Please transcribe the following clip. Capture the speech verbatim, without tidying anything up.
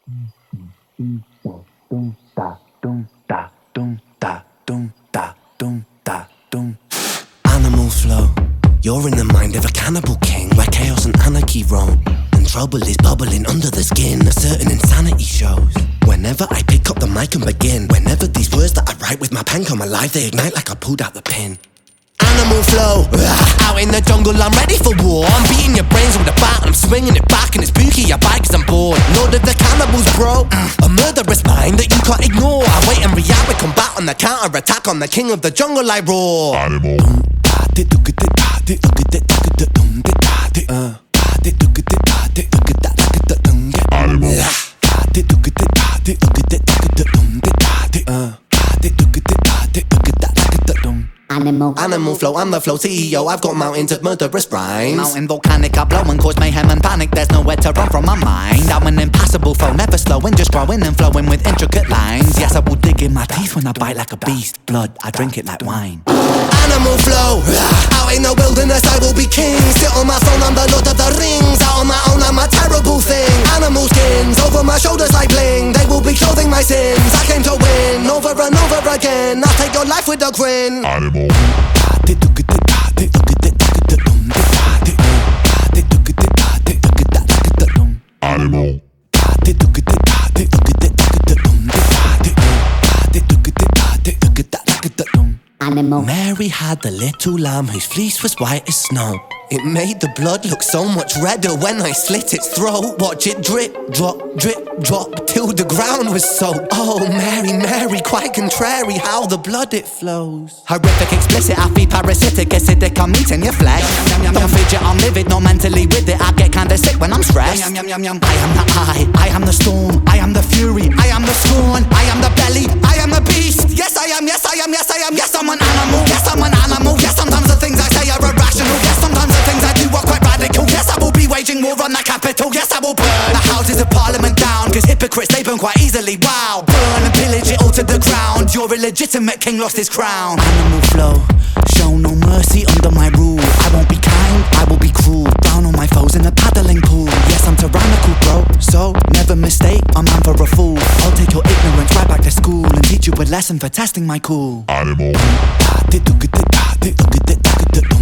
Animal flow. You're in the mind of a cannibal king, where chaos and anarchy roam, and trouble is bubbling under the skin. A certain insanity shows whenever I pick up the mic and begin. Whenever these words that I write with my pen come alive, they ignite like I pulled out the pin. Animal flow, out in the jungle, I'm ready for war. I'm beating your brains with a bat, I'm swinging it back, and it's spooky, I bite cause I'm bored. Lord of the cannibals, bro, a murderous mind that you can't ignore. I wait and react with combat on the counter-attack, on the king of the jungle I roar. Animal. Animal. Animal flow, I'm the flow C E O. I've got mountains of murderous rhymes. Mountain volcanic, I blow and cause mayhem and panic. There's nowhere to run from my mind. I'm an impassable foe, never slowing, just growing and flowing with intricate lines. Yes, I will dig in my teeth when I bite like a beast. Blood, I drink it like wine. Animal flow, out in the wilderness I will be king. Sit on my throne, I'm the Lord of the Rings. Out on my own, I'm a terrible thing. Animal skins over my shoulders like bling. They will be clothing my sins. I came to win, over and over again. I'll take your life with a grin. Animal. Animal. Animal. Mary had the little lamb whose fleece was white as snow. It made the blood look so much redder when I slit its throat. Watch it drip, drop, drip, drop, till the ground was soaked. Oh, Mary, Mary, quite contrary how the blood it flows. Horrific, explicit, I feel parasitic, acidic, I'm eating your flesh. Don't fidget, I'm livid, not mentally with it. I get kinda sick when I'm stressed. I am the eye, I am the storm, I am the fury, I am the scorn, I am the belly, I am the beast. Yes, I am, yes, I am, yes, I am, yes, I'm an animal. Yes, I'm an animal, yes, sometimes the things I say are irrational. Yes, sometimes the things I do are quite radical. Yes, I will be waging war on the capital. Yes, I will burn the houses of parliament down, cause hypocrites, they burn quite easily. Wow, burn and pillage it all to the ground. Your illegitimate king lost his crown. Animal flow, show no mercy under my rule. I won't be kind, I will be cruel. Down on my foes in a paddling pool. Yes, I'm tyrannical, bro, so never mistake a man for a fool. I'll take your ignorance right back to school and teach you a lesson for testing my cool. Animal.